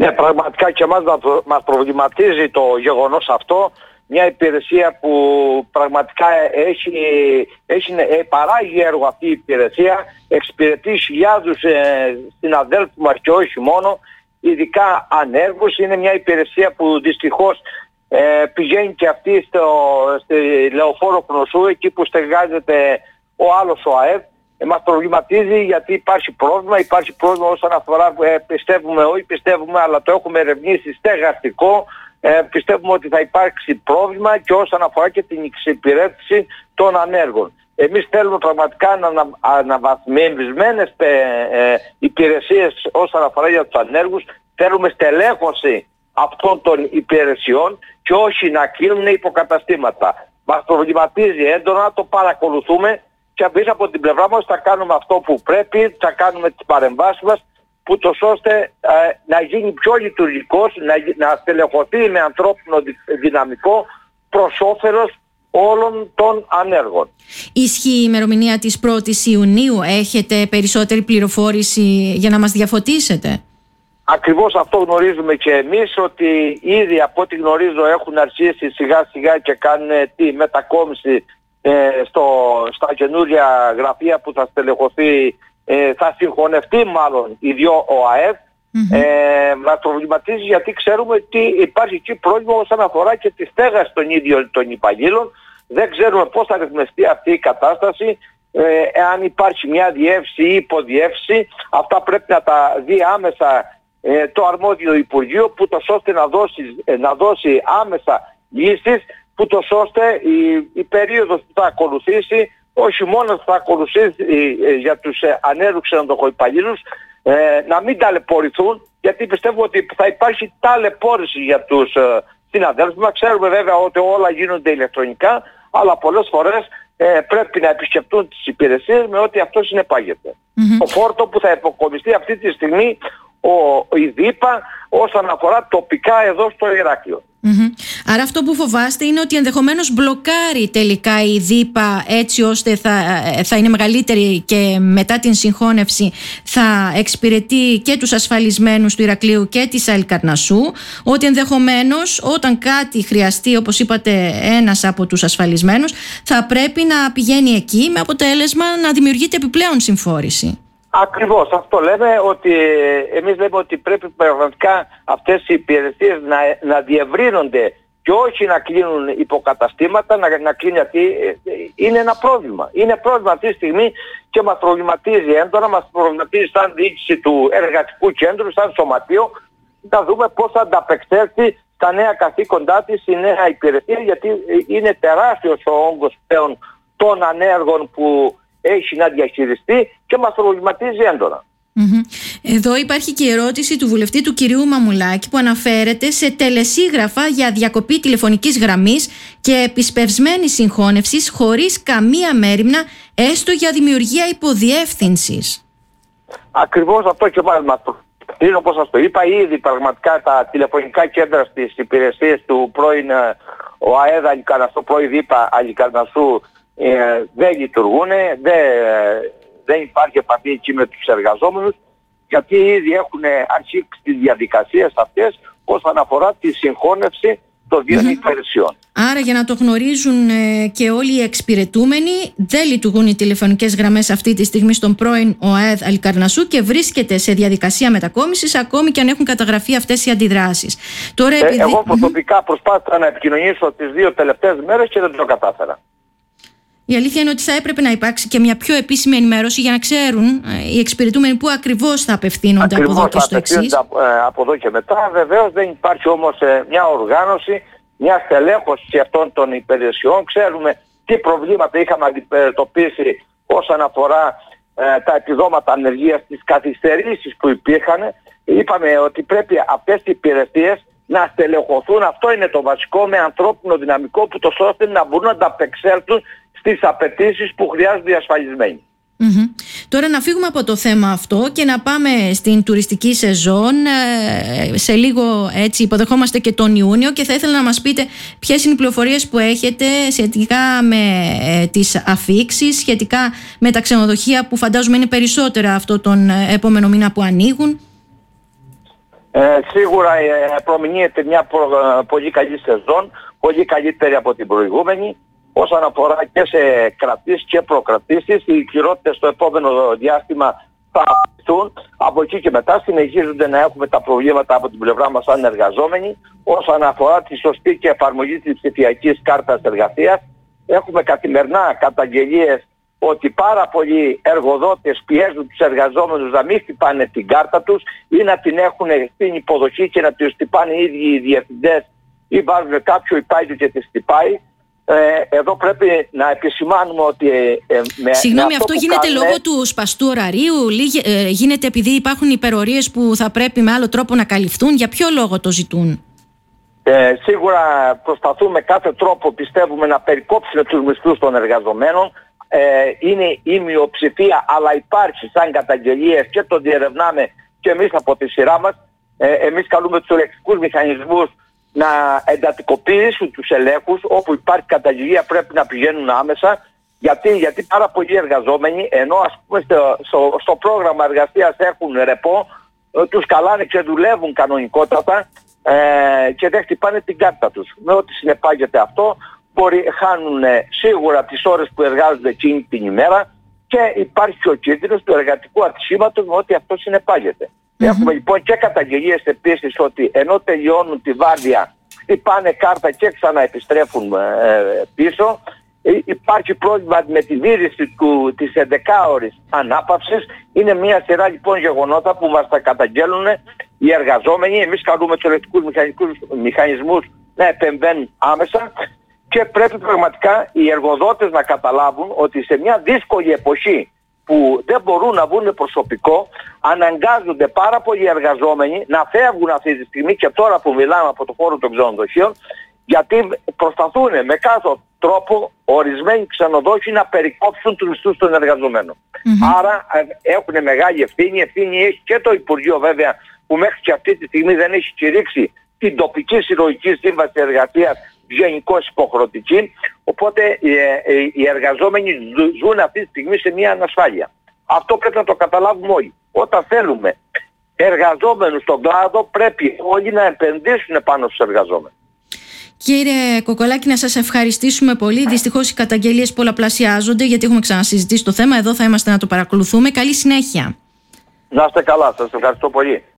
Ναι, πραγματικά και εμάς μας προβληματίζει το γεγονός αυτό. Μια υπηρεσία που πραγματικά παράγει έργο αυτή η υπηρεσία, εξυπηρετεί χιλιάδους συναδέλφους μας και όχι μόνο, ειδικά ανέργους. Είναι μια υπηρεσία που δυστυχώς πηγαίνει και αυτή στη Λεωφόρο Κνωσού, εκεί που στεγάζεται ο άλλος ο ΑΕΔ. Μας προβληματίζει γιατί υπάρχει πρόβλημα όσον αφορά, πιστεύουμε, αλλά το έχουμε ερευνήσει, στεγαστικό. Πιστεύουμε ότι θα υπάρξει πρόβλημα και όσον αφορά και την εξυπηρέτηση των ανέργων. Εμείς θέλουμε πραγματικά αναβαθμισμένες υπηρεσίες όσον αφορά για τους ανέργους. Θέλουμε στελέχωση αυτών των υπηρεσιών και όχι να κλείνουν υποκαταστήματα. Μας προβληματίζει έντονα, το παρακολουθούμε και εμείς από την πλευρά μας θα κάνουμε αυτό που πρέπει, θα κάνουμε τις παρεμβάσεις μας, ούτως ώστε να γίνει πιο λειτουργικός, να στελεχωθεί με ανθρώπινο δυναμικό προς όφελος όλων των ανέργων. Ισχύει η ημερομηνία της 1ης Ιουνίου, έχετε περισσότερη πληροφόρηση για να μας διαφωτίσετε? Ακριβώς αυτό γνωρίζουμε και εμείς, ότι ήδη από ό,τι γνωρίζω έχουν αρχίσει σιγά σιγά και κάνουν τη μετακόμιση στα καινούρια γραφεία που θα στελεχωθεί, θα συγχωνευτεί μάλλον οι δύο ΟΑΕΔ. Μας προβληματίζει γιατί ξέρουμε ότι υπάρχει εκεί πρόβλημα όσον αφορά και τη στέγαση των ίδιων των υπαλλήλων. Δεν ξέρουμε πώς θα ρυθμιστεί αυτή η κατάσταση, εάν υπάρχει μια διεύθυνση ή υποδιεύθυνση. Αυτά πρέπει να τα δει άμεσα το αρμόδιο Υπουργείο, ούτως ώστε να δώσει άμεσα λύσεις, ούτως ώστε η περίοδος που θα ακολουθήσει όχι μόνο θα ακολουθήσει για τους ανέργους ξενοδοχοϊπαλλήλους, να μην ταλαιπωρηθούν, γιατί πιστεύω ότι θα υπάρχει ταλαιπώρηση για τους συναδέλφους μας. Ξέρουμε βέβαια ότι όλα γίνονται ηλεκτρονικά, αλλά πολλές φορές πρέπει να επισκεφτούν τις υπηρεσίες με ό,τι αυτό συνεπάγεται. Το φόρτο που θα υποκομιστεί αυτή τη στιγμή η ΔΥΠΑ όσον αφορά τοπικά εδώ στο Ηράκλειο. Άρα αυτό που φοβάστε είναι ότι ενδεχομένως μπλοκάρει τελικά η ΔΥΠΑ, έτσι ώστε θα είναι μεγαλύτερη και μετά την συγχώνευση θα εξυπηρετεί και τους ασφαλισμένους του Ηρακλείου και της Αλικαρνασσού, ότι ενδεχομένως όταν κάτι χρειαστεί, όπως είπατε, ένας από τους ασφαλισμένους θα πρέπει να πηγαίνει εκεί, με αποτέλεσμα να δημιουργείται επιπλέον συμφόρηση. Ακριβώς αυτό λέμε, ότι εμείς λέμε ότι πρέπει πραγματικά αυτές οι υπηρεσίες να διευρύνονται και όχι να κλείνουν υποκαταστήματα, να κλείνει, γιατί είναι ένα πρόβλημα. Είναι πρόβλημα αυτή τη στιγμή και μας προβληματίζει έντονα, μας προβληματίζει σαν διοίκηση του εργατικού κέντρου, σαν σωματείο, να δούμε πώς θα ανταπεξέλθει στα νέα καθήκοντά της η νέα υπηρεσία, γιατί είναι τεράστιος ο όγκος πλέον των ανέργων που έχει να διαχειριστεί και μας προβληματίζει έντονα. Εδώ υπάρχει και η ερώτηση του βουλευτή του κυρίου Μαμουλάκη, που αναφέρεται σε τελεσίγραφα για διακοπή τηλεφωνικής γραμμής και επισπευσμένη συγχώνευσης χωρίς καμία μέριμνα, έστω για δημιουργία υποδιεύθυνσης. Ακριβώς αυτό και πάλι μας προβληματίζει, όπως σας το είπα. Ήδη πραγματικά τα τηλεφωνικά κέντρα στις υπηρεσίες του πρώην ΟΑΕΔ Αλικαρνασσού, πρώην ΔΥΠΑ Αλικαρνασσού, δεν λειτουργούν, δεν υπάρχει επαφή εκεί με τους εργαζόμενους, γιατί ήδη έχουν αρχίσει τις διαδικασίες αυτές όσον αφορά τη συγχώνευση των δύο υπηρεσιών. Άρα, για να το γνωρίζουν και όλοι οι εξυπηρετούμενοι, δεν λειτουργούν οι τηλεφωνικές γραμμές αυτή τη στιγμή στον πρώην ΟΑΕΔ Αλικαρνασσού και βρίσκεται σε διαδικασία μετακόμισης, ακόμη και αν έχουν καταγραφεί αυτές οι αντιδράσεις. Τώρα, εγώ προσωπικά προσπάθησα να επικοινωνήσω τις 2 τελευταίες μέρες και δεν το κατάφερα. Η αλήθεια είναι ότι θα έπρεπε να υπάρξει και μια πιο επίσημη ενημέρωση για να ξέρουν οι εξυπηρετούμενοι πού ακριβώς θα απευθύνονται από εδώ και στο εξής. Από εδώ και μετά. Βεβαίως δεν υπάρχει όμως μια οργάνωση, μια στελέχωση αυτών των υπηρεσιών. Ξέρουμε τι προβλήματα είχαμε αντιμετωπίσει όσον αφορά τα επιδόματα ανεργίας, τις καθυστερήσεις που υπήρχαν. Είπαμε ότι πρέπει αυτές οι υπηρεσίες να στελεχωθούν, αυτό είναι το βασικό, με ανθρώπινο δυναμικό, που τόσο ώστε να μπορούν να ανταπεξέλθουν στις απαιτήσεις που χρειάζονται οι ασφαλισμένοι. Τώρα να φύγουμε από το θέμα αυτό και να πάμε στην τουριστική σεζόν. Σε λίγο έτσι υποδεχόμαστε και τον Ιούνιο και θα ήθελα να μας πείτε ποιες είναι οι πληροφορίες που έχετε σχετικά με τις αφίξεις, σχετικά με τα ξενοδοχεία που φαντάζομαι είναι περισσότερα αυτό τον επόμενο μήνα που ανοίγουν. Σίγουρα προμηνύεται μια πολύ καλή σεζόν, πολύ καλύτερη από την προηγούμενη. Όσον αφορά και σε κρατήσεις και προκρατήσεις, οι κυριότητες στο επόμενο διάστημα θα αυξηθούν. Από εκεί και μετά συνεχίζονται να έχουμε τα προβλήματα από την πλευρά μας σαν εργαζόμενοι. Όσον αφορά τη σωστή και εφαρμογή της ψηφιακής κάρτας εργασίας, έχουμε καθημερινά καταγγελίες ότι πάρα πολλοί εργοδότες πιέζουν τους εργαζόμενους να μην χτυπάνε την κάρτα τους ή να την έχουν στην υποδοχή και να τους χτυπάνε οι ίδιοι οι διευθυντές ή βάζουν κάποιο υπάλληλο και τη χτυπάει. Εδώ πρέπει να επισημάνουμε ότι Συγγνώμη, αυτό γίνεται λόγω του σπαστού ωραρίου, γίνεται επειδή υπάρχουν υπερορίες που θα πρέπει με άλλο τρόπο να καλυφθούν? Για ποιο λόγο το ζητούν? Σίγουρα προσπαθούμε κάθε τρόπο, πιστεύουμε, να περικόψουμε τους μισθούς των εργαζομένων. Είναι η μειοψηφία, αλλά υπάρχει σαν καταγγελίες και το διερευνάμε και εμείς από τη σειρά μας. Εμείς καλούμε τους ελεκτικούς μηχανισμούς να εντατικοποιήσουν τους ελέγχους. Όπου υπάρχει καταγγελία πρέπει να πηγαίνουν άμεσα. Γιατί πάρα πολλοί εργαζόμενοι, ενώ ας πούμε στο πρόγραμμα εργασίας έχουν ρεπό, τους καλάνε και δουλεύουν κανονικότατα και δεν χτυπάνε την κάρτα τους. Με ό,τι συνεπάγεται αυτό, χάνουν σίγουρα τις ώρες που εργάζονται εκείνη την ημέρα και υπάρχει και ο κίνδυνος του εργατικού ατυχήματος με ό,τι αυτό συνεπάγεται. Έχουμε λοιπόν και καταγγελίες επίσης ότι ενώ τελειώνουν τη βάρδια χτυπάνε κάρτα και ξαναεπιστρέφουν πίσω. Υπάρχει πρόβλημα με τη τήρηση της 11ωρης ανάπαυσης. Είναι μια σειρά λοιπόν γεγονότα που μας τα καταγγέλνουν οι εργαζόμενοι. Εμείς καλούμε τους ελεκτικούς μηχανισμούς να επεμβαίνουν άμεσα και πρέπει πραγματικά οι εργοδότες να καταλάβουν ότι σε μια δύσκολη εποχή που δεν μπορούν να βρουν προσωπικό, αναγκάζονται πάρα πολλοί εργαζόμενοι να φεύγουν αυτή τη στιγμή και τώρα που μιλάμε από το χώρο των ξενοδοχείων, γιατί προσπαθούν με κάθε τρόπο ορισμένοι ξενοδόχοι να περικόψουν τους μισθούς των εργαζομένων. Άρα έχουν μεγάλη ευθύνη. Ευθύνη έχει και το Υπουργείο βέβαια, που μέχρι και αυτή τη στιγμή δεν έχει κηρύξει την τοπική συλλογική σύμβαση εργασίας γενικώς υποχρεωτική. Οπότε οι εργαζόμενοι ζουν αυτή τη στιγμή σε μια ανασφάλεια. Αυτό πρέπει να το καταλάβουμε όλοι. Όταν θέλουμε εργαζόμενους στον κλάδο, πρέπει όλοι να επενδύσουν πάνω στους εργαζόμενους. Κύριε Κοκολάκη, να σας ευχαριστήσουμε πολύ. Δυστυχώς οι καταγγελίες πολλαπλασιάζονται, γιατί έχουμε ξανασυζητήσει το θέμα. Εδώ θα είμαστε να το παρακολουθούμε. Καλή συνέχεια. Να είστε καλά. Σας ευχαριστώ πολύ.